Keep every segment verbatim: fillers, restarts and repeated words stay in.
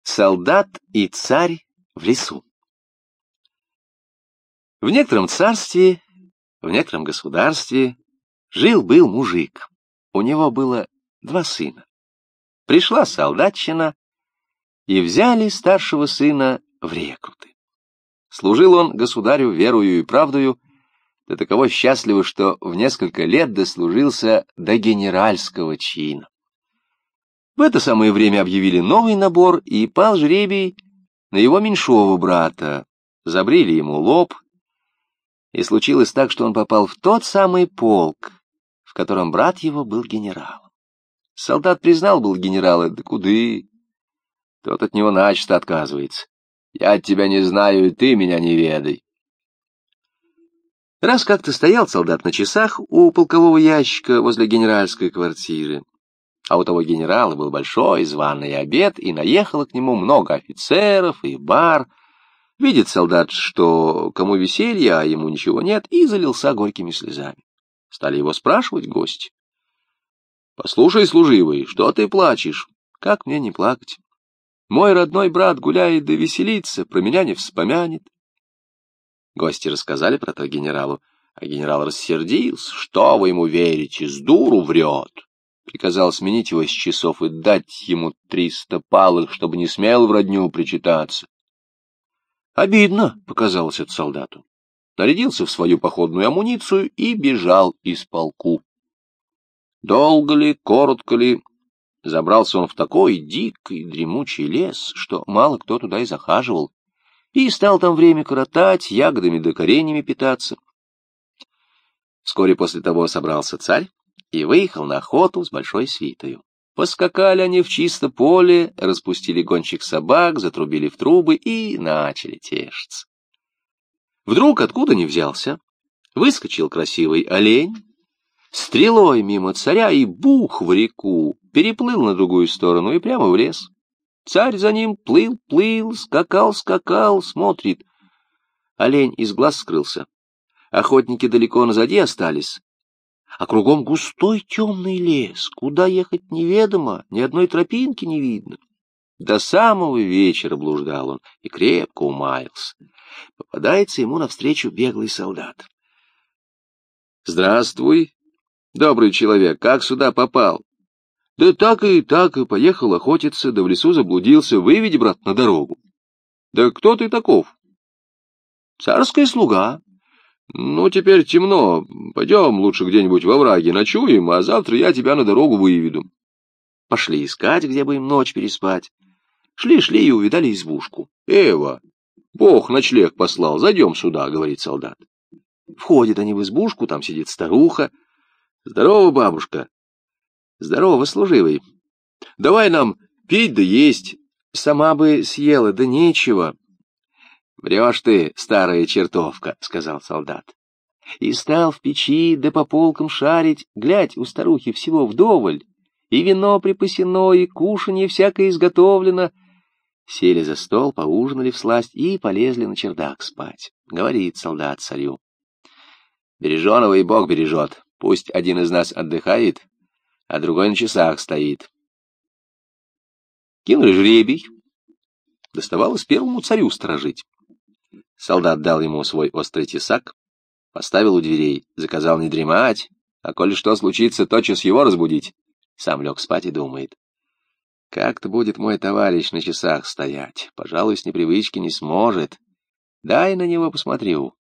Солдат и царь в лесу. В некотором царстве, в некотором государстве жил-был мужик. У него было два сына. Пришла солдатчина, и взяли старшего сына в рекруты. Служил он государю верою и правдою, до таково счастливо, что в несколько лет дослужился до генеральского чина. В это самое время объявили новый набор, и пал жребий на его меньшого брата. Забрили ему лоб, и случилось так, что он попал в тот самый полк, в котором брат его был генералом. Солдат признал был генерала, да куды? Тот от него начисто отказывается. Я тебя не знаю, и ты меня не ведай. Раз как-то стоял солдат на часах у полкового ящика возле генеральской квартиры, а у того генерала был большой званый обед, и наехало к нему много офицеров и бар. Видит солдат, что кому веселье, а ему ничего нет, и залился горькими слезами. Стали его спрашивать гости. «Послушай, служивый, что ты плачешь?» «Как мне не плакать? Мой родной брат гуляет да веселится, про меня не вспомянет». Гости рассказали про то генералу, а генерал рассердился. «Что вы ему верите? С дуру врет!» Приказал сменить его с часов и дать ему триста палок, чтобы не смел в родню причитаться. Обидно показалось это солдату. Нарядился в свою походную амуницию и бежал из полку. Долго ли, коротко ли, забрался он в такой дикий дремучий лес, что мало кто туда и захаживал, и стал там время коротать, ягодами да кореньями питаться. Вскоре после того собрался царь и выехал на охоту с большой свитою. Поскакали они в чисто поле, распустили гончих собак, затрубили в трубы и начали тешиться. Вдруг, откуда ни взялся, выскочил красивый олень, стрелой мимо царя и бух в реку, переплыл на другую сторону и прямо в лес. Царь за ним плыл, плыл, скакал, скакал, смотрит. Олень из глаз скрылся. Охотники далеко назади остались. А кругом густой темный лес, куда ехать неведомо, ни одной тропинки не видно. До самого вечера блуждал он и крепко умаялся. Попадается ему навстречу беглый солдат. «Здравствуй, добрый человек, как сюда попал?» «Да так и так, и поехал охотиться, да в лесу заблудился. Выведи, брат, на дорогу». «Да кто ты таков?» «Царская слуга». «Ну, теперь темно. Пойдем лучше где-нибудь во враге ночуем, а завтра я тебя на дорогу выведу». Пошли искать, где бы им ночь переспать. Шли-шли и увидали избушку. «Эва, Бог ночлег послал, зайдем сюда», — говорит солдат. Входят они в избушку, там сидит старуха. «Здорово, бабушка». «Здорово, служивый. Давай нам пить да есть. Сама бы съела, да нечего». «Врешь ты, старая чертовка», — сказал солдат. И стал в печи да по полкам шарить. Глядь, у старухи всего вдоволь. И вино припасено, и кушанье всякое изготовлено. Сели за стол, поужинали всласть и полезли на чердак спать. Говорит солдат царю: «Береженого и Бог бережет. Пусть один из нас отдыхает, а другой на часах стоит». Кинули жребий. Доставалось первому царю сторожить. Солдат дал ему свой острый тесак, поставил у дверей, заказал не дремать, а коли что случится, тотчас его разбудить. Сам лег спать и думает: как-то будет мой товарищ на часах стоять, пожалуй, с непривычки не сможет. Дай на него посмотрю.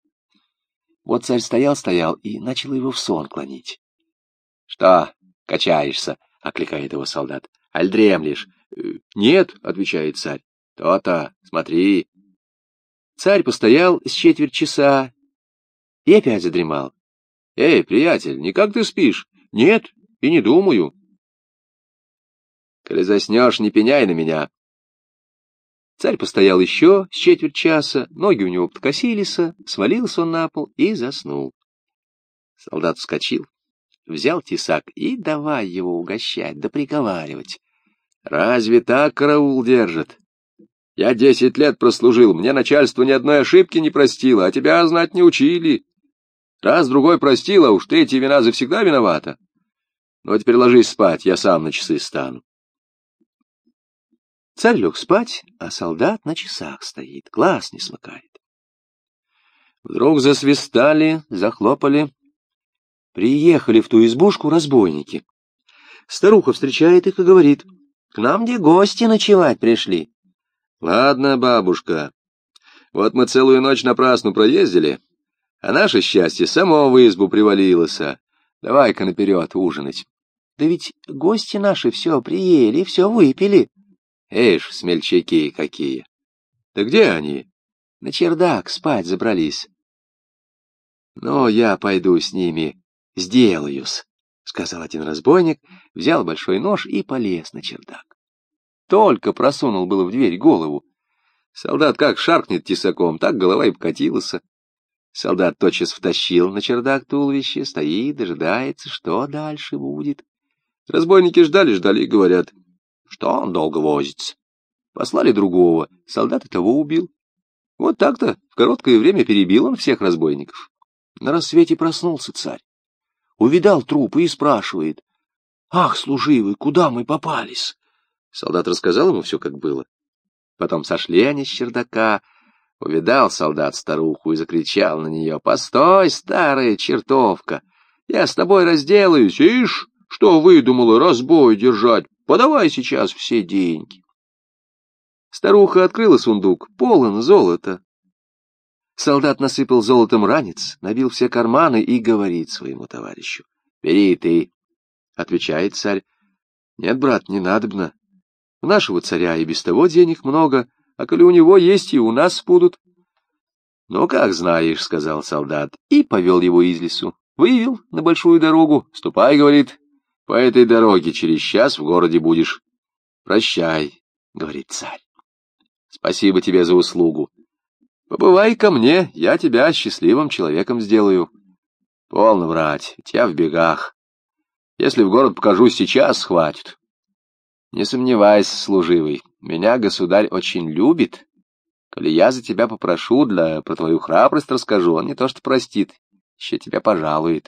Вот царь стоял-стоял и начал его в сон клонить. «Что, качаешься?» — окликает его солдат. «Аль дремлешь?» «Нет», — отвечает царь. «То-то, смотри». Царь постоял с четверть часа и опять задремал. «Эй, приятель, никак ты спишь?» «Нет, и не думаю». «Коли заснешь, не пеняй на меня». Царь постоял еще с четверть часа, ноги у него подкосились, свалился он на пол и заснул. Солдат вскочил, взял тесак и давай его угощать да приговаривать. «Разве так караул держит? Я десять лет прослужил, мне начальство ни одной ошибки не простило, а тебя знать не учили. Раз-другой простил, а уж третья вина завсегда виновата. Ну, а теперь ложись спать, я сам на часы стану». Царь лег спать, а солдат на часах стоит, глаз не смыкает. Вдруг засвистали, захлопали. Приехали в ту избушку разбойники. Старуха встречает их и говорит: «К нам где гости ночевать пришли». «Ладно, бабушка, вот мы целую ночь напрасну проездили, а наше счастье само в избу привалилось. Давай-ка наперед ужинать». «Да ведь гости наши все приели, все выпили». «Эш, смельчаки какие! Да где они?» «На чердак спать забрались». «Ну, я пойду с ними сделаюсь», — сказал один разбойник, взял большой нож и полез на чердак. Только просунул было в дверь голову. Солдат как шаркнет тесаком, так голова и покатилась. Солдат тотчас втащил на чердак туловище, стоит, дожидается, что дальше будет. Разбойники ждали-ждали и говорят: «Что он долго возится?» Послали другого, солдат и того убил. Вот так-то в короткое время перебил он всех разбойников. На рассвете проснулся царь, увидал трупы и спрашивает: «Ах, служивый, куда мы попались?» Солдат рассказал ему все, как было. Потом сошли они с чердака, увидал солдат старуху и закричал на нее: «Постой, старая чертовка, я с тобой разделаюсь, ишь, что выдумала разбой держать, подавай сейчас все деньги». Старуха открыла сундук, полон золота. Солдат насыпал золотом ранец, набил все карманы и говорит своему товарищу: «Бери ты». Отвечает царь: «Нет, брат, не надобно. У нашего царя и без того денег много, а коли у него есть, и у нас будут». «Ну, как знаешь», — сказал солдат, и повел его из лесу. Вывел на большую дорогу. «Ступай, — говорит, — по этой дороге через час в городе будешь». «Прощай», — говорит царь. «Спасибо тебе за услугу. Побывай ко мне, я тебя счастливым человеком сделаю». «Полно врать, ведь я в бегах. Если в город покажусь сейчас, схватят». «Не сомневайся, служивый, меня государь очень любит. Коли я за тебя попрошу, для про твою храбрость расскажу, он не то что простит, еще тебя пожалует».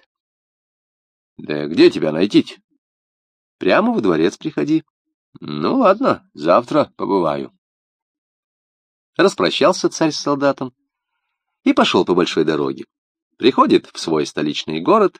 «Да где тебя найти?» «Прямо во дворец приходи». «Ну, ладно, завтра побываю». Распрощался царь с солдатом и пошел по большой дороге. Приходит в свой столичный город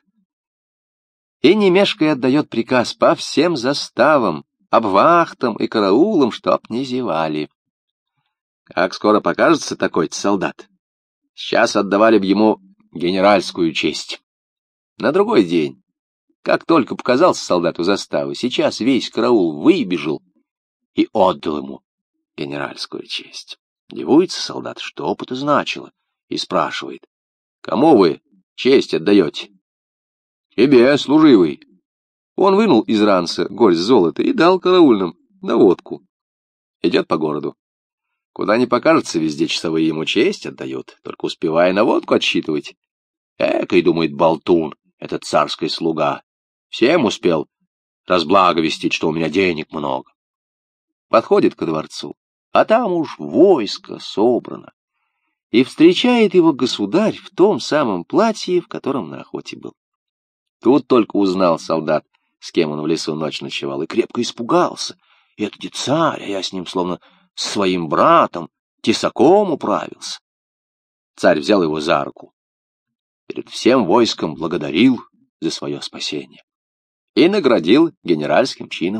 и, не мешкая, отдает приказ по всем заставам, обвахтам и караулам, чтоб не зевали. Как скоро покажется такой солдат, сейчас отдавали б ему генеральскую честь. На другой день, как только показался солдату заставы, сейчас весь караул выбежал и отдал ему генеральскую честь. Дивуется солдат, что бы это значило, и спрашивает: «Кому вы честь отдаете?» «Тебе, служивый». Он вынул из ранца горсть золота и дал караульным на водку. Идет по городу. Куда ни покажется, везде часовые ему честь отдают, только успевая на водку отсчитывать. Экой, думает болтун, этот царский слуга, всем успел разблаговестить, что у меня денег много. Подходит ко дворцу, а там уж войско собрано, и встречает его государь в том самом платье, в котором на охоте был. Тут только узнал солдат, с кем он в лесу ночь ночевал, и крепко испугался. Это где царь, а я с ним словно с своим братом, тесаком управился. Царь взял его за руку, перед всем войском благодарил за свое спасение и наградил генеральским чином.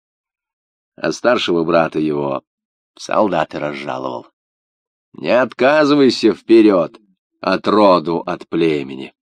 А старшего брата его солдаты разжаловал: «Не отказывайся вперед от роду, от племени».